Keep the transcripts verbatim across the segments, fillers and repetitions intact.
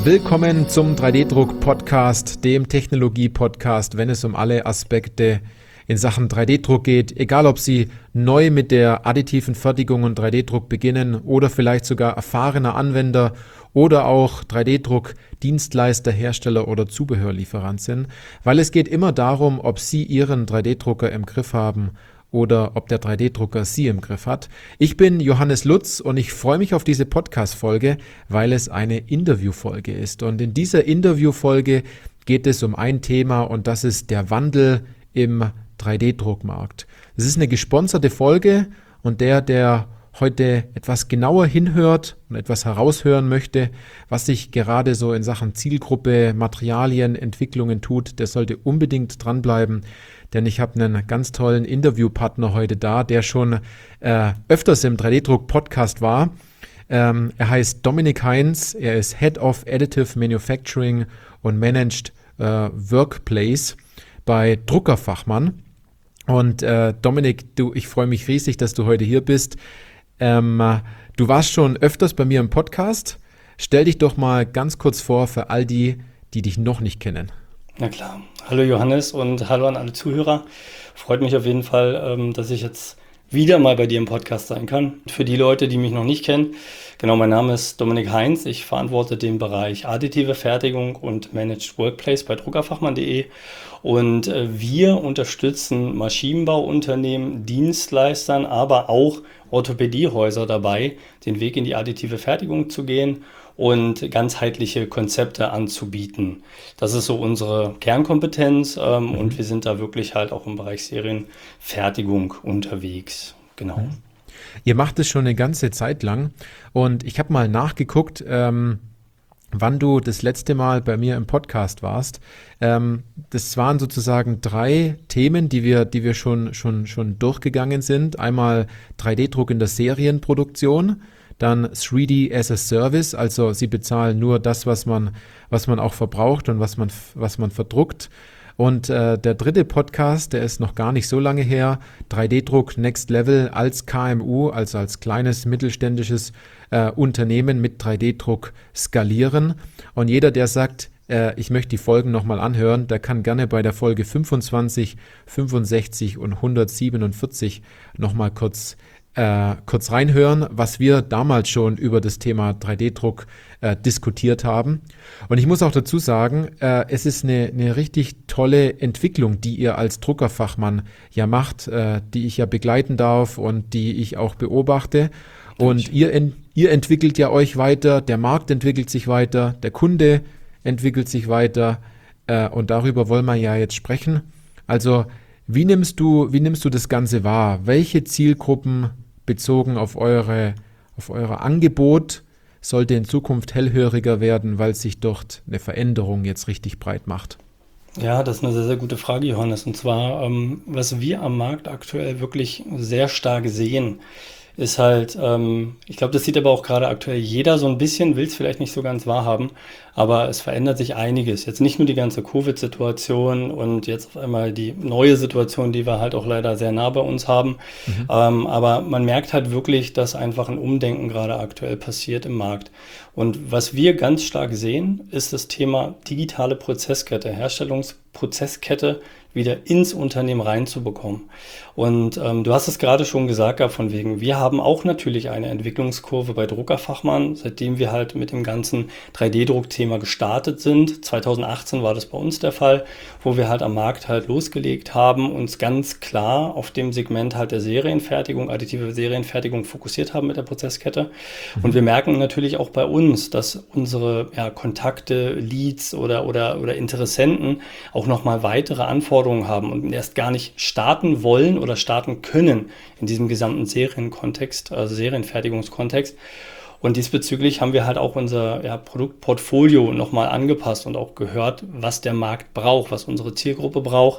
Willkommen zum drei D-Druck-Podcast, dem Technologie-Podcast, wenn es um alle Aspekte in Sachen drei D-Druck geht. Egal, ob Sie neu mit der additiven Fertigung und drei D-Druck beginnen oder vielleicht sogar erfahrener Anwender oder auch drei D-Druck-Dienstleister, Hersteller oder Zubehörlieferant sind, weil es geht immer darum, ob Sie Ihren drei D-Drucker im Griff haben oder ob der drei D-Drucker Sie im Griff hat. Ich bin Johannes Lutz und ich freue mich auf diese Podcast-Folge, weil es eine Interviewfolge ist. Und in dieser Interviewfolge geht es um ein Thema und das ist der Wandel im drei D-Druckmarkt. Es ist eine gesponserte Folge und der, der heute etwas genauer hinhört und etwas heraushören möchte, was sich gerade so in Sachen Zielgruppe, Materialien, Entwicklungen tut, der sollte unbedingt dranbleiben, denn ich habe einen ganz tollen Interviewpartner heute da, der schon äh, öfters im drei D-Druck-Podcast war. Ähm, er heißt Dominik Heinz, er ist Head of Additive Manufacturing und Managed äh, Workplace bei Druckerfachmann. Und äh, Dominik, du, ich freue mich riesig, dass du heute hier bist. Ähm, du warst schon öfters bei mir im Podcast. Stell dich doch mal ganz kurz vor für all die, die dich noch nicht kennen. Na klar. Hallo Johannes und hallo an alle Zuhörer. Freut mich auf jeden Fall, ähm, dass ich jetzt wieder mal bei dir im Podcast sein kann. Für die Leute, die mich noch nicht kennen, genau, mein Name ist Dominik Heinz. Ich verantworte den Bereich additive Fertigung und Managed Workplace bei druckerfachmann punkt de. Und äh, wir unterstützen Maschinenbauunternehmen, Dienstleistern, aber auch Orthopädiehäuser dabei, den Weg in die additive Fertigung zu gehen und ganzheitliche Konzepte anzubieten. Das ist so unsere Kernkompetenz ähm, mhm. und wir sind da wirklich halt auch im Bereich Serienfertigung unterwegs. Genau. Mhm. Ihr macht es schon eine ganze Zeit lang und ich habe mal nachgeguckt, ähm, wann du das letzte Mal bei mir im Podcast warst. Ähm, das waren sozusagen drei Themen, die wir, die wir schon, schon, schon durchgegangen sind. Einmal drei D-Druck in der Serienproduktion, dann drei D as a Service, also Sie bezahlen nur das, was man, was man auch verbraucht und was man, was man verdruckt. Und äh, der dritte Podcast, der ist noch gar nicht so lange her, drei D-Druck Next Level als K M U, also als kleines mittelständisches äh, Unternehmen mit drei D-Druck skalieren. Und jeder, der sagt, äh, ich möchte die Folgen nochmal anhören, der kann gerne bei der Folge fünfundzwanzig, fünfundsechzig und hundertsiebenundvierzig nochmal kurz Äh, kurz reinhören, was wir damals schon über das Thema drei D-Druck äh, diskutiert haben. Und ich muss auch dazu sagen, äh, es ist eine, eine richtig tolle Entwicklung, die ihr als Druckerfachmann ja macht, äh, die ich ja begleiten darf und die ich auch beobachte. Und ihr, en, ihr entwickelt ja euch weiter, der Markt entwickelt sich weiter, der Kunde entwickelt sich weiter äh, und darüber wollen wir ja jetzt sprechen. Also wie nimmst du, wie nimmst du das Ganze wahr? Welche Zielgruppen bezogen auf eure, auf euer Angebot sollte in Zukunft hellhöriger werden, weil sich dort eine Veränderung jetzt richtig breit macht? Ja, das ist eine sehr, sehr gute Frage, Johannes. Und zwar, ähm, was wir am Markt aktuell wirklich sehr stark sehen, ist halt, ähm, ich glaube, das sieht aber auch gerade aktuell jeder so ein bisschen, will es vielleicht nicht so ganz wahrhaben, aber es verändert sich einiges. Jetzt nicht nur die ganze Covid-Situation und jetzt auf einmal die neue Situation, die wir halt auch leider sehr nah bei uns haben, mhm. ähm, aber man merkt halt wirklich, dass einfach ein Umdenken gerade aktuell passiert im Markt. Und was wir ganz stark sehen, ist das Thema digitale Prozesskette, Herstellungsprozesskette wieder ins Unternehmen reinzubekommen. Und ähm, du hast es gerade schon gesagt, von wegen, wir haben auch natürlich eine Entwicklungskurve bei Druckerfachmann, seitdem wir halt mit dem ganzen drei D-Druck-Thema gestartet sind. zweitausendachtzehn war das bei uns der Fall, wo wir halt am Markt halt losgelegt haben, uns ganz klar auf dem Segment halt der Serienfertigung, additive Serienfertigung fokussiert haben mit der Prozesskette. Mhm. Und wir merken natürlich auch bei uns, dass unsere ja, Kontakte, Leads oder, oder, oder Interessenten auch nochmal weitere Anforderungen haben und erst gar nicht starten wollen oder starten können in diesem gesamten Serienkontext, also Serienfertigungskontext. Und diesbezüglich haben wir halt auch unser ja, Produktportfolio nochmal angepasst und auch gehört, was der Markt braucht, was unsere Zielgruppe braucht.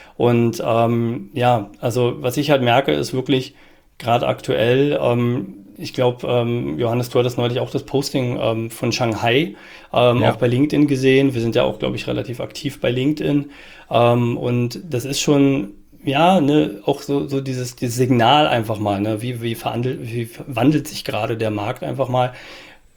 Und ähm, ja, also was ich halt merke, ist wirklich gerade aktuell, ähm, ich glaube, ähm, Johannes, du hattest neulich auch das Posting ähm, von Shanghai ähm, ja. auch bei LinkedIn gesehen. Wir sind ja auch, glaube ich, relativ aktiv bei LinkedIn. Ähm, und das ist schon, ja, ne, auch so, so dieses, dieses Signal einfach mal, ne, wie, wie, verhandelt, wie wandelt sich gerade der Markt einfach mal.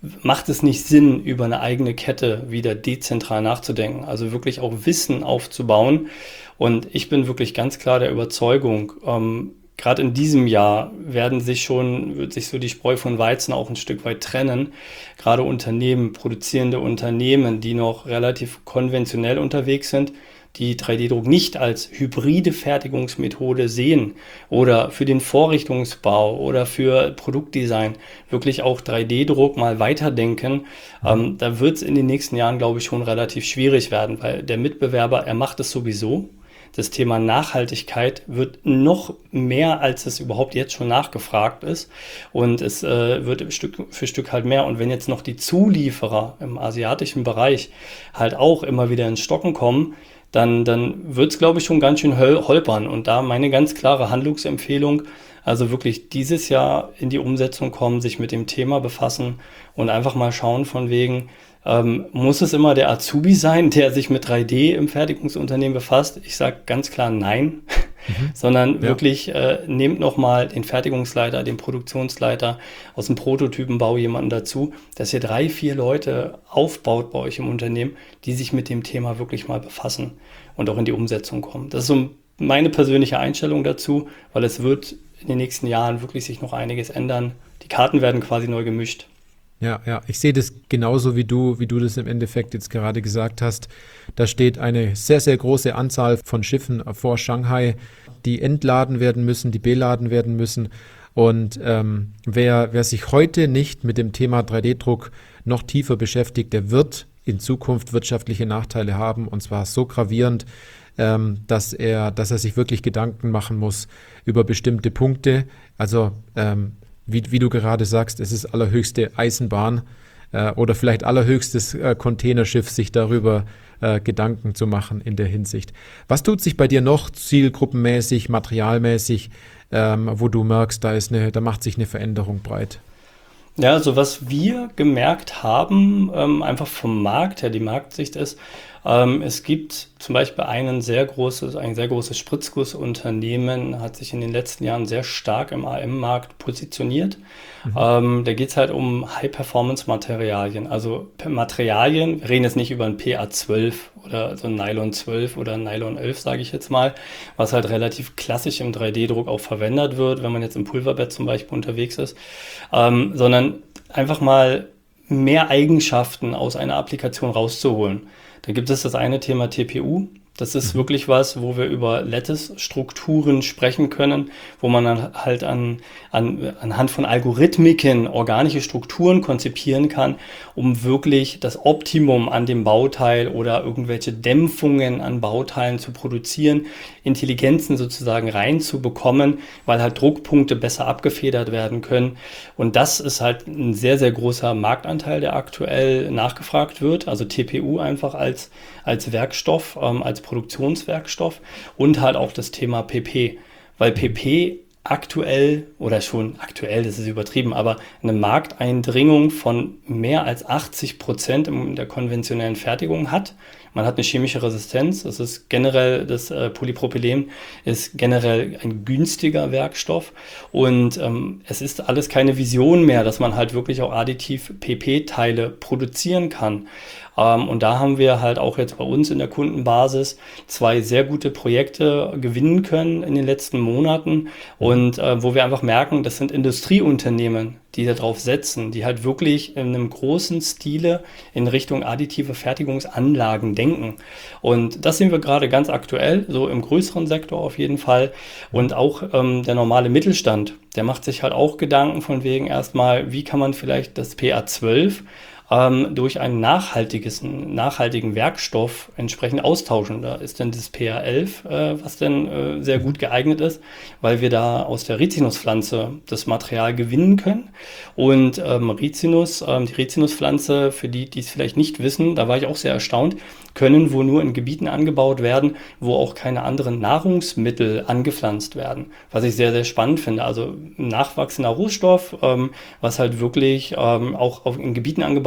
macht es nicht Sinn, über eine eigene Kette wieder dezentral nachzudenken, also wirklich auch Wissen aufzubauen. Und ich bin wirklich ganz klar der Überzeugung, ähm, gerade in diesem Jahr werden sich schon, wird sich so die Spreu von Weizen auch ein Stück weit trennen. Gerade Unternehmen, produzierende Unternehmen, die noch relativ konventionell unterwegs sind, die drei D-Druck nicht als hybride Fertigungsmethode sehen oder für den Vorrichtungsbau oder für Produktdesign wirklich auch drei D-Druck mal weiterdenken, ähm, da wird es in den nächsten Jahren, glaube ich, schon relativ schwierig werden, weil der Mitbewerber, er macht es sowieso. Das Thema Nachhaltigkeit wird noch mehr, als es überhaupt jetzt schon nachgefragt ist. Und es äh, wird Stück für Stück halt mehr. Und wenn jetzt noch die Zulieferer im asiatischen Bereich halt auch immer wieder ins Stocken kommen, dann, dann wird es, glaube ich, schon ganz schön hol- holpern. Und da meine ganz klare Handlungsempfehlung, also wirklich dieses Jahr in die Umsetzung kommen, sich mit dem Thema befassen und einfach mal schauen von wegen, Ähm, muss es immer der Azubi sein, der sich mit drei D im Fertigungsunternehmen befasst? Ich sage ganz klar nein, mhm. sondern ja. wirklich äh, nehmt nochmal den Fertigungsleiter, den Produktionsleiter aus dem Prototypenbau jemanden dazu, dass ihr drei, vier Leute aufbaut bei euch im Unternehmen, die sich mit dem Thema wirklich mal befassen und auch in die Umsetzung kommen. Das ist so meine persönliche Einstellung dazu, weil es wird in den nächsten Jahren wirklich sich noch einiges ändern. Die Karten werden quasi neu gemischt. Ja, ja, ich sehe das genauso wie du, wie du das im Endeffekt jetzt gerade gesagt hast. Da steht eine sehr, sehr große Anzahl von Schiffen vor Shanghai, die entladen werden müssen, die beladen werden müssen. Und ähm, wer, wer sich heute nicht mit dem Thema drei D-Druck noch tiefer beschäftigt, der wird in Zukunft wirtschaftliche Nachteile haben, und zwar so gravierend, ähm, dass er, dass er sich wirklich Gedanken machen muss über bestimmte Punkte. Also ähm, Wie, wie du gerade sagst, es ist allerhöchste Eisenbahn äh, oder vielleicht allerhöchstes äh, Containerschiff, sich darüber äh, Gedanken zu machen in der Hinsicht. Was tut sich bei dir noch zielgruppenmäßig, materialmäßig, ähm, wo du merkst, da ist eine, da macht sich eine Veränderung breit? Ja, also was wir gemerkt haben, ähm, einfach vom Markt her, die Marktsicht ist, ähm, es gibt zum Beispiel einen sehr großes, ein sehr großes Spritzgussunternehmen, hat sich in den letzten Jahren sehr stark im A M-Markt positioniert. Mhm. Ähm, da geht es halt um High-Performance-Materialien, also Materialien, wir reden jetzt nicht über ein P A zwölf oder so ein Nylon zwölf oder ein Nylon elf, sage ich jetzt mal, was halt relativ klassisch im drei D-Druck auch verwendet wird, wenn man jetzt im Pulverbett zum Beispiel unterwegs ist, ähm, sondern einfach mal mehr Eigenschaften aus einer Applikation rauszuholen. Da gibt es das eine Thema T P U. Das ist mhm. wirklich was, wo wir über Lattice-Strukturen sprechen können, wo man dann halt an, an, anhand von Algorithmiken organische Strukturen konzipieren kann, um wirklich das Optimum an dem Bauteil oder irgendwelche Dämpfungen an Bauteilen zu produzieren, Intelligenzen sozusagen reinzubekommen, weil halt Druckpunkte besser abgefedert werden können. Und das ist halt ein sehr, sehr großer Marktanteil, der aktuell nachgefragt wird. Also T P U einfach als, als Werkstoff, ähm, als Produktionswerkstoff und halt auch das Thema P P, weil P P aktuell oder schon aktuell, das ist übertrieben, aber eine Markteindringung von mehr als achtzig Prozent in der konventionellen Fertigung hat. Man hat eine chemische Resistenz, das ist generell, das äh, Polypropylen ist generell ein günstiger Werkstoff und ähm, es ist alles keine Vision mehr, dass man halt wirklich auch additiv P P-Teile produzieren kann. Ähm, und da haben wir halt auch jetzt bei uns in der Kundenbasis zwei sehr gute Projekte gewinnen können in den letzten Monaten und äh, wo wir einfach merken, das sind Industrieunternehmen, die darauf setzen, die halt wirklich in einem großen Stile in Richtung additive Fertigungsanlagen denken. Und das sehen wir gerade ganz aktuell, so im größeren Sektor auf jeden Fall. Und auch ähm, der normale Mittelstand, der macht sich halt auch Gedanken von wegen erstmal, wie kann man vielleicht das P A zwölf ähm, durch einen nachhaltiges, nachhaltigen Werkstoff entsprechend austauschen. Da ist dann das P A elf, äh, was dann äh, sehr gut geeignet ist, weil wir da aus der Rizinuspflanze das Material gewinnen können. Und ähm, Rizinus, ähm, die Rizinuspflanze, für die, die es vielleicht nicht wissen, da war ich auch sehr erstaunt, können wohl nur in Gebieten angebaut werden, wo auch keine anderen Nahrungsmittel angepflanzt werden. Was ich sehr, sehr spannend finde. Also ein nachwachsender Rohstoff, ähm, was halt wirklich ähm, auch auf, in Gebieten angebaut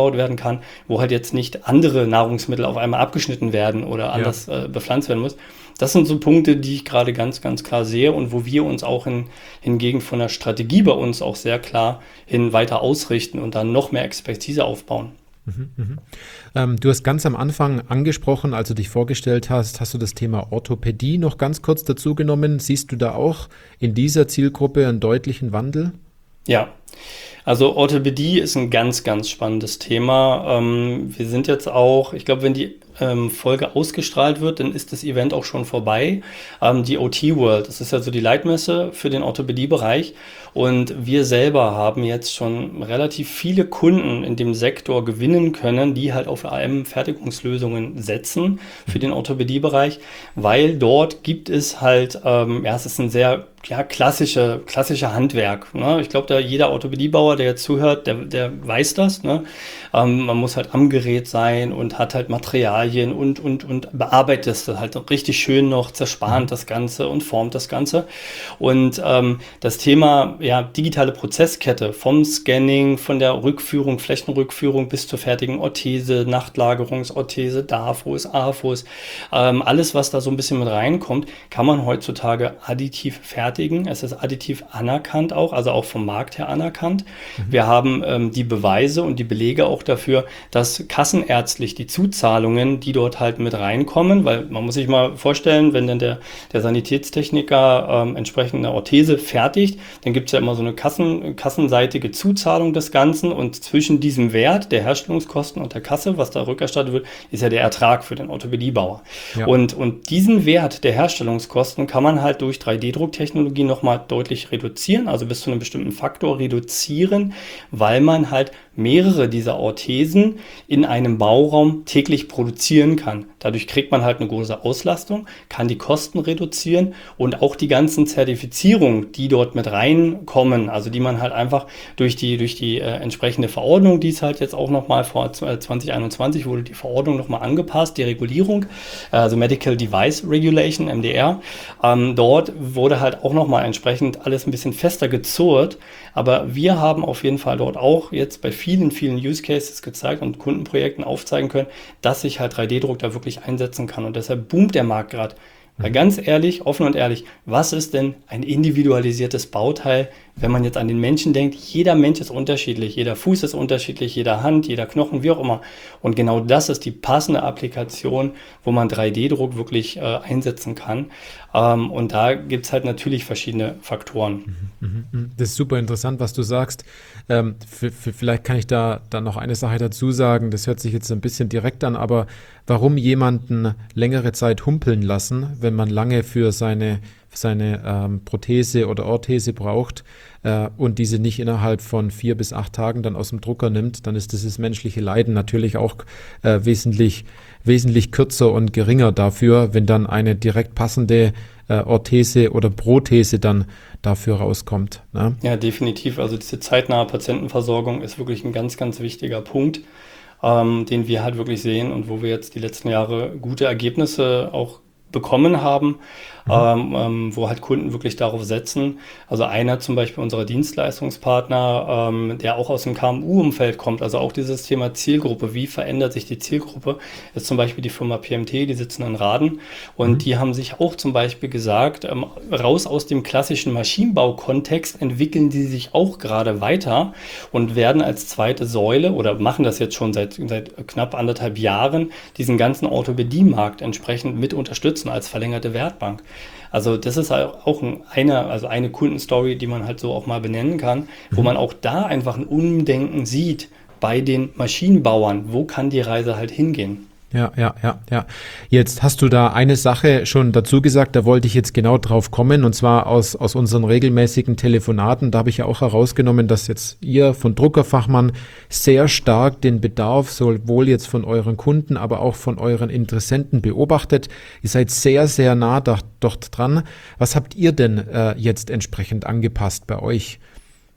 angebaut werden kann, wo halt jetzt nicht andere Nahrungsmittel auf einmal abgeschnitten werden oder anders ja. äh, bepflanzt werden muss. Das sind so Punkte, die ich gerade ganz, ganz klar sehe und wo wir uns auch in, hingegen von der Strategie bei uns auch sehr klar hin weiter ausrichten und dann noch mehr Expertise aufbauen. Mhm, mhm. Ähm, du hast ganz am Anfang angesprochen, als du dich vorgestellt hast, hast du das Thema Orthopädie noch ganz kurz dazu genommen. Siehst du da auch in dieser Zielgruppe einen deutlichen Wandel? Ja, also Orthopädie ist ein ganz, ganz spannendes Thema. Ähm, wir sind jetzt auch, ich glaube, wenn die ähm, Folge ausgestrahlt wird, dann ist das Event auch schon vorbei. Ähm, die O T World, das ist ja so die Leitmesse für den Orthopädiebereich. Und wir selber haben jetzt schon relativ viele Kunden in dem Sektor gewinnen können, die halt auf A M-Fertigungslösungen setzen für den Orthopädiebereich, weil dort gibt es halt, ähm, ja, es ist ein sehr ja, klassische, klassische Handwerk. Ne? Ich glaube, da jeder Orthopädiebauer, der jetzt zuhört, der, der weiß das. Ne? Ähm, man muss halt am Gerät sein und hat halt Materialien und, und, und bearbeitet das halt richtig schön noch, zerspannt das Ganze und formt das Ganze. Und ähm, das Thema ja, digitale Prozesskette vom Scanning, von der Rückführung, Flächenrückführung bis zur fertigen Orthese, Nachtlagerungsorthese, D A F Os, A F Os, ähm, alles, was da so ein bisschen mit reinkommt, kann man heutzutage additiv fertigen. Es ist additiv anerkannt auch, also auch vom Markt her anerkannt. Mhm. Wir haben ähm, die Beweise und die Belege auch dafür, dass kassenärztlich die Zuzahlungen, die dort halt mit reinkommen, weil man muss sich mal vorstellen, wenn dann der, der Sanitätstechniker ähm, entsprechend eine Orthese fertigt, dann gibt es ja immer so eine Kassen, kassenseitige Zuzahlung des Ganzen und zwischen diesem Wert der Herstellungskosten und der Kasse, was da rückerstattet wird, ist ja der Ertrag für den Orthopädiebauer. Ja. Und, und diesen Wert der Herstellungskosten kann man halt durch drei D Drucktechnologie nochmal deutlich reduzieren, also bis zu einem bestimmten Faktor reduzieren, weil man halt mehrere dieser Orthesen in einem Bauraum täglich produzieren kann. Dadurch kriegt man halt eine große Auslastung, kann die Kosten reduzieren und auch die ganzen Zertifizierungen, die dort mit reinkommen, also die man halt einfach durch die, durch die äh, entsprechende Verordnung, die es halt jetzt auch nochmal vor zwanzig einundzwanzig wurde die Verordnung nochmal angepasst, die Regulierung, also Medical Device Regulation, M D R. Ähm, dort wurde halt auch nochmal entsprechend alles ein bisschen fester gezurrt, aber wir haben auf jeden Fall dort auch jetzt bei vielen, vielen Use Cases gezeigt und Kundenprojekten aufzeigen können, dass sich halt drei D Druck da wirklich einsetzen kann und deshalb boomt der Markt gerade. Weil ganz ehrlich, offen und ehrlich, was ist denn ein individualisiertes Bauteil, wenn man jetzt an den Menschen denkt? Jeder Mensch ist unterschiedlich, jeder Fuß ist unterschiedlich, jeder Hand, jeder Knochen, wie auch immer. Und genau das ist die passende Applikation, wo man drei D Druck wirklich äh, einsetzen kann. Ähm, und da gibt es halt natürlich verschiedene Faktoren. Das ist super interessant, was du sagst. Ähm, für, für, vielleicht kann ich da dann noch eine Sache dazu sagen. Das hört sich jetzt ein bisschen direkt an, aber warum jemanden längere Zeit humpeln lassen, wenn man lange für seine, für seine ähm, Prothese oder Orthese braucht äh, und diese nicht innerhalb von vier bis acht Tagen dann aus dem Drucker nimmt, dann ist dieses menschliche Leiden natürlich auch äh, wesentlich, wesentlich kürzer und geringer dafür, wenn dann eine direkt passende äh, Orthese oder Prothese dann dafür rauskommt. Ne? Ja, definitiv. Also diese zeitnahe Patientenversorgung ist wirklich ein ganz, ganz wichtiger Punkt, ähm, den wir halt wirklich sehen und wo wir jetzt die letzten Jahre gute Ergebnisse auch bekommen haben, mhm. ähm, ähm, wo halt Kunden wirklich darauf setzen. Also einer zum Beispiel unserer Dienstleistungspartner, ähm, der auch aus dem K M U-Umfeld kommt, also auch dieses Thema Zielgruppe, wie verändert sich die Zielgruppe, ist zum Beispiel die Firma P M T, die sitzen in Raden und mhm. die haben sich auch zum Beispiel gesagt, ähm, raus aus dem klassischen Maschinenbau-Kontext entwickeln die sich auch gerade weiter und werden als zweite Säule oder machen das jetzt schon seit, seit knapp anderthalb Jahren, diesen ganzen Orthopädie-Markt entsprechend mit unterstützen als verlängerte Werkbank. Also das ist auch eine, also eine Kundenstory, die man halt so auch mal benennen kann, wo man auch da einfach ein Umdenken sieht bei den Maschinenbauern. Wo kann die Reise halt hingehen? Ja, ja, ja, ja. Jetzt hast du da eine Sache schon dazu gesagt, da wollte ich jetzt genau drauf kommen, und zwar aus, aus unseren regelmäßigen Telefonaten. Da habe ich ja auch herausgenommen, dass jetzt ihr von Druckerfachmann sehr stark den Bedarf sowohl jetzt von euren Kunden, aber auch von euren Interessenten beobachtet. Ihr seid sehr, sehr nah da, dort dran. Was habt ihr denn äh, jetzt entsprechend angepasst bei euch?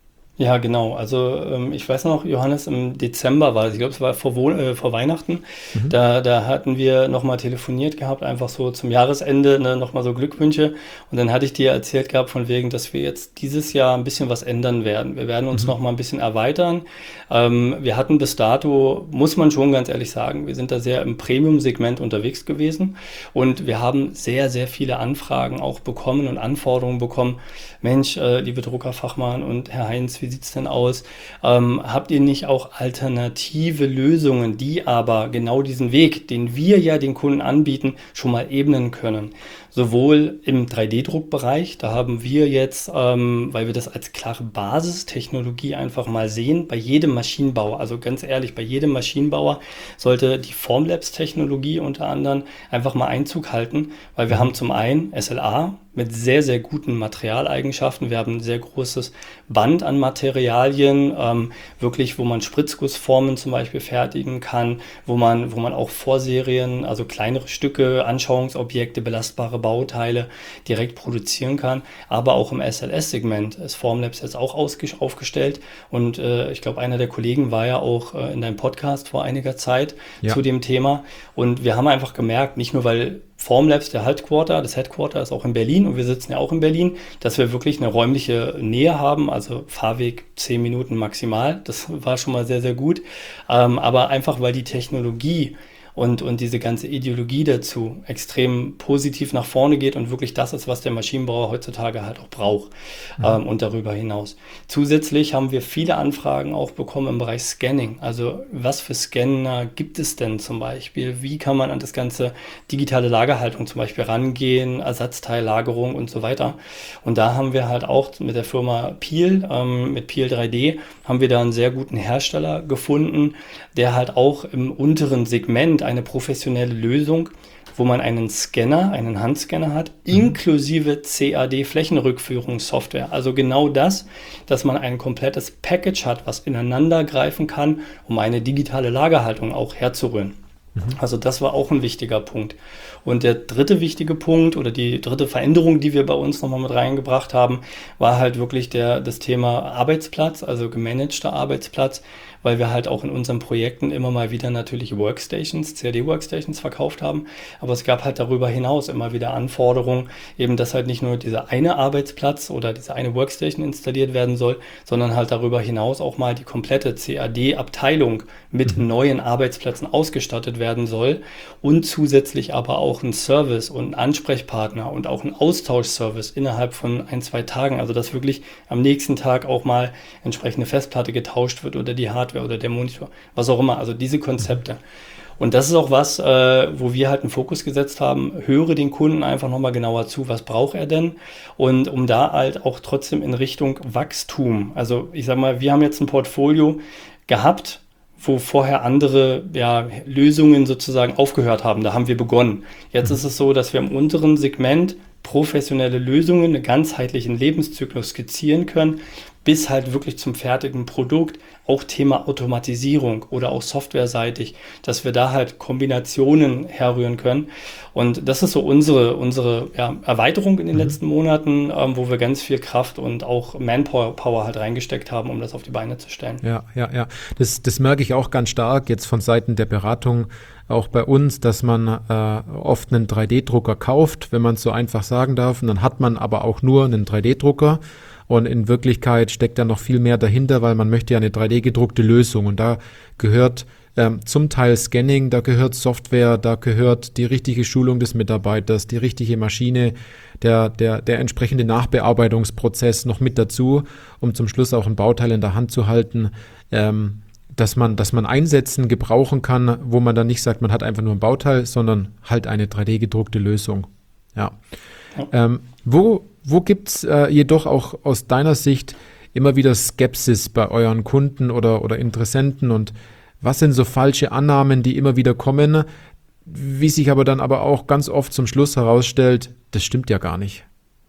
Ja, genau. Also ähm, ich weiß noch, Johannes, im Dezember war es, ich glaube, es war vor, Wo äh, vor Weihnachten, Mhm. da, da hatten wir nochmal telefoniert gehabt, einfach so zum Jahresende, ne, nochmal so Glückwünsche. Und dann hatte ich dir erzählt gehabt, von wegen, dass wir jetzt dieses Jahr ein bisschen was ändern werden. Wir werden uns Mhm. nochmal ein bisschen erweitern. Ähm, wir hatten bis dato, muss man schon ganz ehrlich sagen, wir sind da sehr im Premium-Segment unterwegs gewesen und wir haben sehr, sehr viele Anfragen auch bekommen und Anforderungen bekommen. Mensch, äh, liebe Druckerfachmann und Herr Heinz, wie sieht's denn aus? Ähm, habt ihr nicht auch alternative Lösungen, die aber genau diesen Weg, den wir ja den Kunden anbieten, schon mal ebnen können? Sowohl im drei D-Druckbereich, da haben wir jetzt, ähm, weil wir das als klare Basistechnologie einfach mal sehen, bei jedem Maschinenbauer, also ganz ehrlich, bei jedem Maschinenbauer sollte die Formlabs-Technologie unter anderem einfach mal Einzug halten, weil wir Mhm. haben zum einen S L A mit sehr, sehr guten Materialeigenschaften. Wir haben ein sehr großes Band an Materialien, ähm, wirklich, wo man Spritzgussformen zum Beispiel fertigen kann, wo man, wo man auch Vorserien, also kleinere Stücke, Anschauungsobjekte, belastbare Bauteile direkt produzieren kann. Aber auch im S L S-Segment ist Formlabs jetzt auch ausges- aufgestellt. Und äh, ich glaube, einer der Kollegen war ja auch äh, in deinem Podcast vor einiger Zeit Ja. zu dem Thema. Und wir haben einfach gemerkt, nicht nur weil Formlabs, der Headquarter, das Headquarter ist auch in Berlin und wir sitzen ja auch in Berlin, dass wir wirklich eine räumliche Nähe haben, also Fahrweg zehn Minuten maximal. Das war schon mal sehr, sehr gut. Ähm, aber einfach, weil die Technologie und, und diese ganze Ideologie dazu extrem positiv nach vorne geht und wirklich das ist, was der Maschinenbauer heutzutage halt auch braucht, Mhm. ähm, und darüber hinaus. Zusätzlich haben wir viele Anfragen auch bekommen im Bereich Scanning. Also was für Scanner gibt es denn zum Beispiel? Wie kann man an das ganze digitale Lagerhaltung zum Beispiel rangehen, Ersatzteillagerung und so weiter? Und da haben wir halt auch mit der Firma Piel, ähm, mit Piel drei D, haben wir da einen sehr guten Hersteller gefunden, der halt auch im unteren Segment eine professionelle Lösung, wo man einen Scanner, einen Handscanner hat, Mhm. inklusive C A D-Flächenrückführungssoftware. Also genau das, dass man ein komplettes Package hat, was ineinander greifen kann, um eine digitale Lagerhaltung auch herzurühren. Mhm. Also das war auch ein wichtiger Punkt. Und der dritte wichtige Punkt oder die dritte Veränderung, die wir bei uns nochmal mit reingebracht haben, war halt wirklich der, das Thema Arbeitsplatz, also gemanagter Arbeitsplatz, weil wir halt auch in unseren Projekten immer mal wieder natürlich Workstations, C A D-Workstations verkauft haben. Aber es gab halt darüber hinaus immer wieder Anforderungen, eben dass halt nicht nur dieser eine Arbeitsplatz oder diese eine Workstation installiert werden soll, sondern halt darüber hinaus auch mal die komplette C A D-Abteilung mit Mhm. neuen Arbeitsplätzen ausgestattet werden soll und zusätzlich aber auch ein Service und ein Ansprechpartner und auch ein Austauschservice innerhalb von ein, zwei Tagen. Also dass wirklich am nächsten Tag auch mal entsprechende Festplatte getauscht wird oder die Hardware oder der Monitor, was auch immer. Also diese Mhm. Konzepte. Und das ist auch was, äh, wo wir halt einen Fokus gesetzt haben. Höre den Kunden einfach nochmal genauer zu, was braucht er denn? Und um da halt auch trotzdem in Richtung Wachstum. Also ich sag mal, wir haben jetzt ein Portfolio gehabt, wo vorher andere, ja, Lösungen sozusagen aufgehört haben. Da haben wir begonnen. Jetzt Mhm. ist es so, dass wir im unteren Segment professionelle Lösungen, einen ganzheitlichen Lebenszyklus skizzieren können, bis halt wirklich zum fertigen Produkt. Auch Thema Automatisierung oder auch softwareseitig, dass wir da halt Kombinationen herrühren können. Und das ist so unsere, unsere ja, Erweiterung in den Mhm. letzten Monaten, ähm, wo wir ganz viel Kraft und auch Manpower Power halt reingesteckt haben, um das auf die Beine zu stellen. Ja, ja, ja. Das, das merke ich auch ganz stark jetzt von Seiten der Beratung, auch bei uns, dass man äh, oft einen drei D-Drucker kauft, wenn man es so einfach sagen darf. Und dann hat man aber auch nur einen drei D-Drucker. Und in Wirklichkeit steckt da noch viel mehr dahinter, weil man möchte ja eine drei D-gedruckte Lösung. Und da gehört ähm, zum Teil Scanning, da gehört Software, da gehört die richtige Schulung des Mitarbeiters, die richtige Maschine, der, der, der entsprechende Nachbearbeitungsprozess noch mit dazu, um zum Schluss auch ein Bauteil in der Hand zu halten, ähm, dass man, dass man einsetzen, gebrauchen kann, wo man dann nicht sagt, man hat einfach nur ein Bauteil, sondern halt eine drei D-gedruckte Lösung. Ja. Ja. Ähm, wo wo gibt es äh, jedoch auch aus deiner Sicht immer wieder Skepsis bei euren Kunden oder, oder Interessenten und was sind so falsche Annahmen, die immer wieder kommen, wie sich aber dann aber auch ganz oft zum Schluss herausstellt, das stimmt ja gar nicht.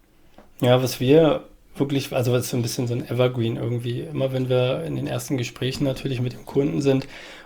Ja, was wir wirklich, also was so ein bisschen so ein Evergreen irgendwie, immer wenn wir in den ersten Gesprächen natürlich mit dem Kunden sind,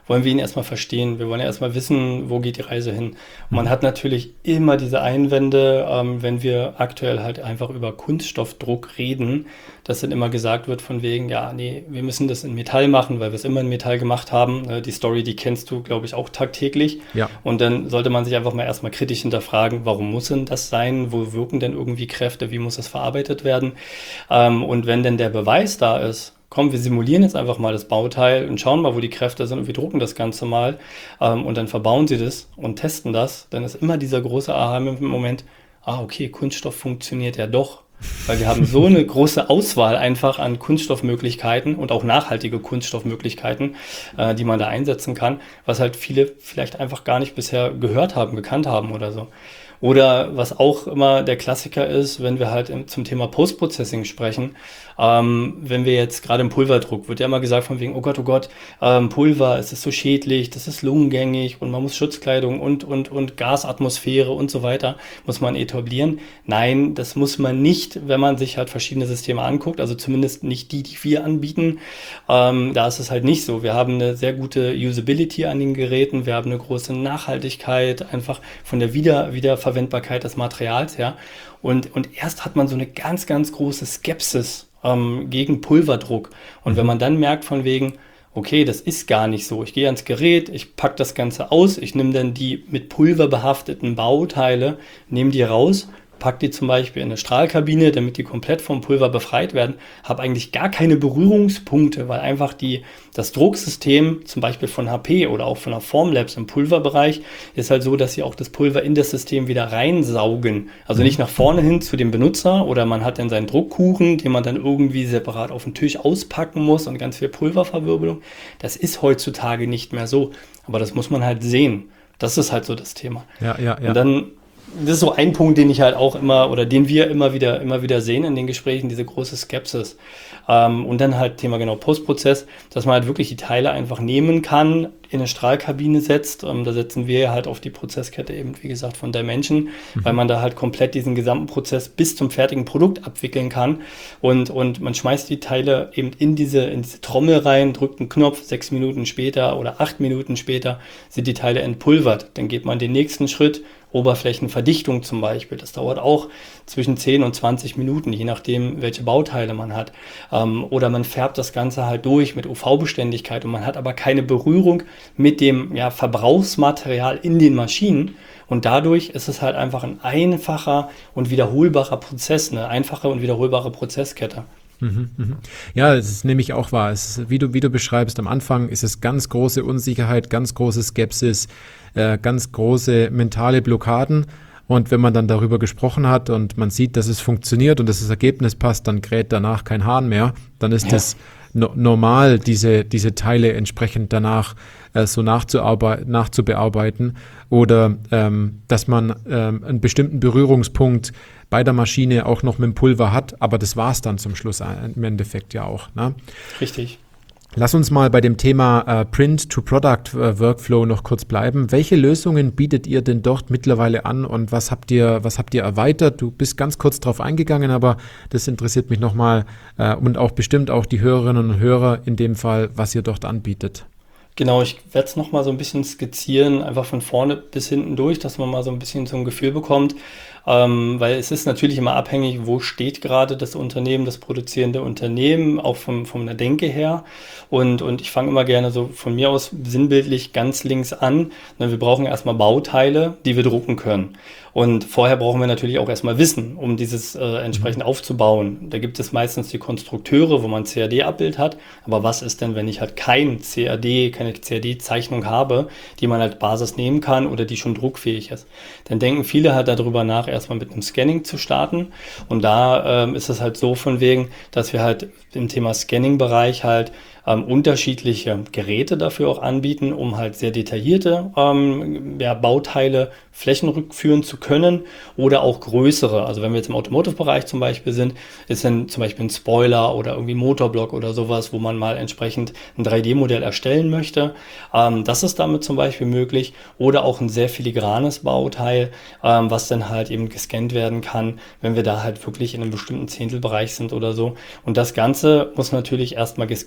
wollen wir ihn erstmal verstehen. Wir wollen ja erstmal wissen, wo geht die Reise hin. Und man hat natürlich immer diese Einwände, ähm, wenn wir aktuell halt einfach über Kunststoffdruck reden, dass dann immer gesagt wird von wegen, ja, nee, wir müssen das in Metall machen, weil wir es immer in Metall gemacht haben. Äh, die Story, die kennst du, glaube ich, auch tagtäglich. Ja. Und dann sollte man sich einfach mal erstmal kritisch hinterfragen, warum muss denn das sein? Wo wirken denn irgendwie Kräfte? Wie muss das verarbeitet werden? Ähm, und wenn denn der Beweis da ist, komm, wir simulieren jetzt einfach mal das Bauteil und schauen mal, wo die Kräfte sind und wir drucken das Ganze mal ähm, und dann verbauen sie das und testen das, dann ist immer dieser große Aha-Moment, ah, okay, Kunststoff funktioniert ja doch, weil wir haben so eine große Auswahl einfach an Kunststoffmöglichkeiten und auch nachhaltige Kunststoffmöglichkeiten, äh, die man da einsetzen kann, was halt viele vielleicht einfach gar nicht bisher gehört haben, gekannt haben oder so. Oder was auch immer der Klassiker ist, wenn wir halt im, zum Thema Post-Processing sprechen, ähm, wenn wir jetzt gerade im Pulverdruck, wird ja immer gesagt von wegen, oh Gott, oh Gott, ähm, Pulver, es ist so schädlich, das ist lungengängig und man muss Schutzkleidung und, und, und Gasatmosphäre und so weiter, muss man etablieren. Nein, das muss man nicht, wenn man sich halt verschiedene Systeme anguckt, also zumindest nicht die, die wir anbieten. Ähm, da ist es halt nicht so. Wir haben eine sehr gute Usability an den Geräten, wir haben eine große Nachhaltigkeit, einfach von der Wieder Wiederverwendbarkeit des Materials her. Und, und erst hat man so eine ganz, ganz große Skepsis ähm, gegen Pulverdruck. Und wenn man dann merkt von wegen, okay, das ist gar nicht so. Ich gehe ans Gerät, ich packe das Ganze aus, ich nehme dann die mit Pulver behafteten Bauteile, nehme die raus, pack die zum Beispiel in eine Strahlkabine, damit die komplett vom Pulver befreit werden, habe eigentlich gar keine Berührungspunkte, weil einfach die, das Drucksystem zum Beispiel von H P oder auch von der Formlabs im Pulverbereich ist halt so, dass sie auch das Pulver in das System wieder reinsaugen. Also nicht nach vorne hin zu dem Benutzer oder man hat dann seinen Druckkuchen, den man dann irgendwie separat auf den Tisch auspacken muss und ganz viel Pulververwirbelung. Das ist heutzutage nicht mehr so, aber das muss man halt sehen. Das ist halt so das Thema. Ja, ja, ja. Und dann das ist so ein Punkt, den ich halt auch immer oder den wir immer wieder, immer wieder sehen in den Gesprächen, diese große Skepsis. Ähm, und dann halt Thema genau Postprozess, dass man halt wirklich die Teile einfach nehmen kann, in eine Strahlkabine setzt. Ähm, da setzen wir halt auf die Prozesskette eben, wie gesagt, von Dimension, mhm. weil man da halt komplett diesen gesamten Prozess bis zum fertigen Produkt abwickeln kann. Und, und man schmeißt die Teile eben in diese, in diese Trommel rein, drückt einen Knopf, sechs Minuten später oder acht Minuten später sind die Teile entpulvert. Dann geht man den nächsten Schritt, Oberflächenverdichtung zum Beispiel. Das dauert auch zwischen zehn und zwanzig Minuten, je nachdem, welche Bauteile man hat. Ähm, oder man färbt das Ganze halt durch mit U V-Beständigkeit und man hat aber keine Berührung mit dem ja, Verbrauchsmaterial in den Maschinen. Und dadurch ist es halt einfach ein einfacher und wiederholbarer Prozess, eine einfache und wiederholbare Prozesskette. Mhm, mhm. Ja, es ist nämlich auch wahr. Es ist, wie du, wie du beschreibst, am Anfang ist es ganz große Unsicherheit, ganz große Skepsis, äh, ganz große mentale Blockaden. Und wenn man dann darüber gesprochen hat und man sieht, dass es funktioniert und dass das Ergebnis passt, dann kräht danach kein Hahn mehr. Dann ist es ja. no- normal, diese, diese Teile entsprechend danach äh, so nachzuarbeit- nachzubearbeiten oder ähm, dass man ähm, einen bestimmten Berührungspunkt bei der Maschine auch noch mit dem Pulver hat, aber das war es dann zum Schluss im Endeffekt ja auch. Ne? Richtig. Lass uns mal bei dem Thema äh, Print-to-Product-Workflow noch kurz bleiben. Welche Lösungen bietet ihr denn dort mittlerweile an und was habt ihr, was habt ihr erweitert? Du bist ganz kurz drauf eingegangen, aber das interessiert mich nochmal äh, und auch bestimmt auch die Hörerinnen und Hörer in dem Fall, was ihr dort anbietet. Genau, ich werde es nochmal so ein bisschen skizzieren, einfach von vorne bis hinten durch, dass man mal so ein bisschen so ein Gefühl bekommt, ähm, weil es ist natürlich immer abhängig, wo steht gerade das Unternehmen, das produzierende Unternehmen, auch vom, von der Denke her. Und, und ich fange immer gerne so von mir aus sinnbildlich ganz links an. Wir brauchen erstmal Bauteile, die wir drucken können. Und vorher brauchen wir natürlich auch erstmal Wissen, um dieses äh, entsprechend aufzubauen. Da gibt es meistens die Konstrukteure, wo man ein C A D-Abbild hat. Aber was ist denn, wenn ich halt kein C A D, keine C A D-Zeichnung habe, die man als Basis nehmen kann oder die schon druckfähig ist? Dann denken viele halt darüber nach, erstmal mit einem Scanning zu starten. Und da ähm, ist es halt so von wegen, dass wir halt im Thema Scanning-Bereich halt ähm, unterschiedliche Geräte dafür auch anbieten, um halt sehr detaillierte ähm, ja, Bauteile flächenrückführen zu können oder auch größere. Also wenn wir jetzt im Automotive-Bereich zum Beispiel sind, ist dann zum Beispiel ein Spoiler oder irgendwie ein Motorblock oder sowas, wo man mal entsprechend ein drei D-Modell erstellen möchte. Ähm, das ist damit zum Beispiel möglich. Oder auch ein sehr filigranes Bauteil, ähm, was dann halt eben gescannt werden kann, wenn wir da halt wirklich in einem bestimmten Zehntelbereich sind oder so. Und das Ganze muss natürlich erstmal gescannt werden. Man hat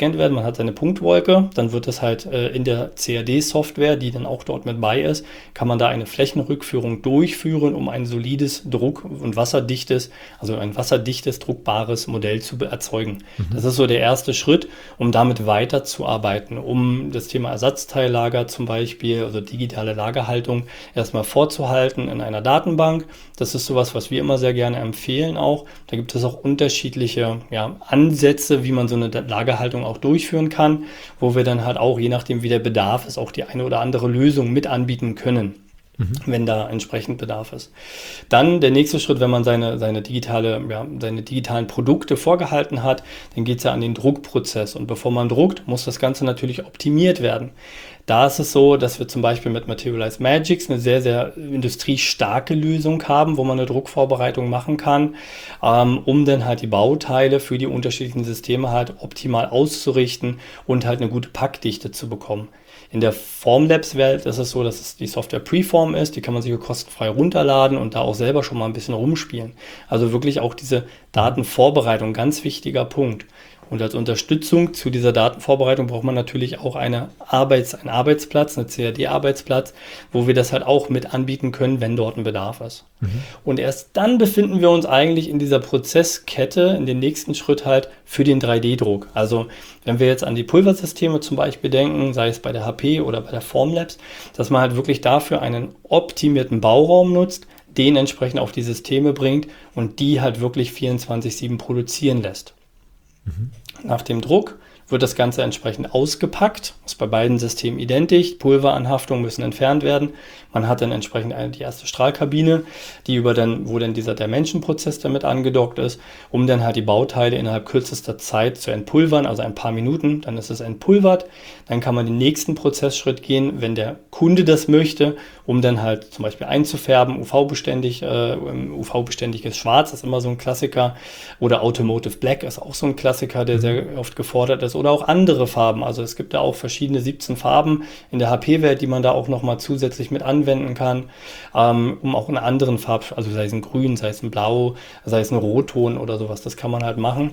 hat seine Punktwolke, dann wird das halt äh, in der C A D-Software, die dann auch dort mit bei ist, kann man da eine Flächenrückführung durchführen, um ein solides Druck- und wasserdichtes, also ein wasserdichtes, druckbares Modell zu erzeugen. Mhm. Das ist so der erste Schritt, um damit weiterzuarbeiten, um das Thema Ersatzteillager zum Beispiel, also digitale Lagerhaltung, erstmal vorzuhalten in einer Datenbank. Das ist sowas, was wir immer sehr gerne empfehlen auch. Da gibt es auch unterschiedliche ja, Ansätze, wie man so eine Lagerhaltung auch durchführen kann, wo wir dann halt auch, je nachdem wie der Bedarf ist, auch die eine oder andere Lösung mit anbieten können, mhm. wenn da entsprechend Bedarf ist. Dann der nächste Schritt, wenn man seine, seine, digitale, ja, seine digitalen Produkte vorgehalten hat, dann geht es ja an den Druckprozess. Und bevor man druckt, muss das Ganze natürlich optimiert werden. Da ist es so, dass wir zum Beispiel mit Materialise Magics eine sehr, sehr industriestarke Lösung haben, wo man eine Druckvorbereitung machen kann, ähm, um dann halt die Bauteile für die unterschiedlichen Systeme halt optimal auszurichten und halt eine gute Packdichte zu bekommen. In der Formlabs-Welt ist es so, dass es die Software Preform ist, die kann man sich kostenfrei runterladen und da auch selber schon mal ein bisschen rumspielen. Also wirklich auch diese Datenvorbereitung, ganz wichtiger Punkt. Und als Unterstützung zu dieser Datenvorbereitung braucht man natürlich auch eine Arbeits-, einen Arbeitsplatz, einen C A D-Arbeitsplatz, wo wir das halt auch mit anbieten können, wenn dort ein Bedarf ist. Mhm. Und erst dann befinden wir uns eigentlich in dieser Prozesskette, in den nächsten Schritt halt für den drei D Druck. Also wenn wir jetzt an die Pulversysteme zum Beispiel denken, sei es bei der H P oder bei der Formlabs, dass man halt wirklich dafür einen optimierten Bauraum nutzt, den entsprechend auf die Systeme bringt und die halt wirklich vierundzwanzig sieben produzieren lässt. Mhm. Nach dem Druck wird das Ganze entsprechend ausgepackt. Ist bei beiden Systemen identisch. Pulveranhaftungen müssen entfernt werden. Man hat dann entsprechend eine, die erste Strahlkabine, die über dann, wo dann dieser Dimension-Prozess damit angedockt ist, um dann halt die Bauteile innerhalb kürzester Zeit zu entpulvern, also ein paar Minuten. Dann ist es entpulvert. Dann kann man den nächsten Prozessschritt gehen, wenn der Kunde das möchte, um dann halt zum Beispiel einzufärben, U V-beständig, äh, U V-beständiges Schwarz ist immer so ein Klassiker, oder Automotive Black ist auch so ein Klassiker, der sehr oft gefordert ist, oder auch andere Farben. Also es gibt da auch verschiedene siebzehn Farben in der H P-Welt, die man da auch nochmal zusätzlich mit anwenden kann, ähm, um auch in anderen Farben, also sei es ein Grün, sei es ein Blau, sei es ein Rotton oder sowas, das kann man halt machen.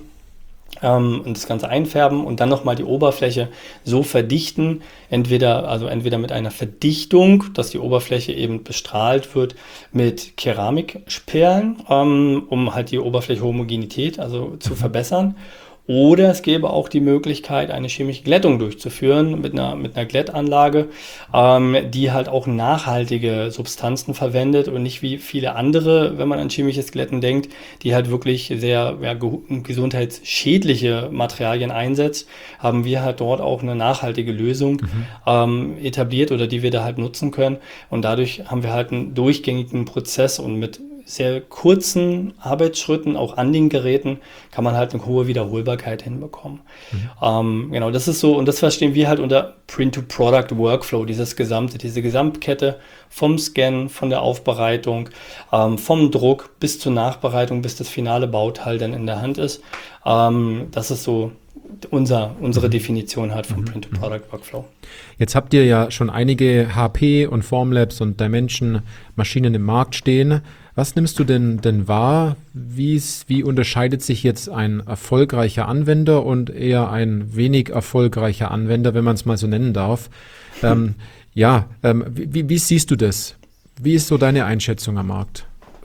Ähm, und das Ganze einfärben und dann nochmal die Oberfläche so verdichten, entweder, also entweder mit einer Verdichtung, dass die Oberfläche eben bestrahlt wird mit Keramikperlen, ähm, um halt die Oberfläche-Homogenität also zu verbessern. Oder es gäbe auch die Möglichkeit, eine chemische Glättung durchzuführen mit einer, mit einer Glättanlage, ähm, die halt auch nachhaltige Substanzen verwendet und nicht wie viele andere, wenn man an chemisches Glätten denkt, die halt wirklich sehr ja, ge- gesundheitsschädliche Materialien einsetzt, haben wir halt dort auch eine nachhaltige Lösung mhm. ähm, etabliert oder die wir da halt nutzen können. Und dadurch haben wir halt einen durchgängigen Prozess und mit sehr kurzen Arbeitsschritten, auch an den Geräten, kann man halt eine hohe Wiederholbarkeit hinbekommen. Mhm. Ähm, genau, das ist so, und das verstehen wir halt unter Print-to-Product-Workflow, dieses gesamte, diese Gesamtkette vom Scan, von der Aufbereitung, ähm, vom Druck bis zur Nachbereitung, bis das finale Bauteil dann in der Hand ist. Ähm, das ist so unser, unsere Definition halt vom Print-to-Product-Workflow. Jetzt habt ihr ja schon einige H P und Formlabs und Dimension-Maschinen im Markt stehen. Was nimmst du denn, denn wahr? Wie's, wie unterscheidet sich jetzt ein erfolgreicher Anwender und eher ein wenig erfolgreicher Anwender, wenn man es mal so nennen darf? Hm. Ähm, ja, ähm, wie, wie siehst du das? Wie ist so deine Einschätzung am Markt?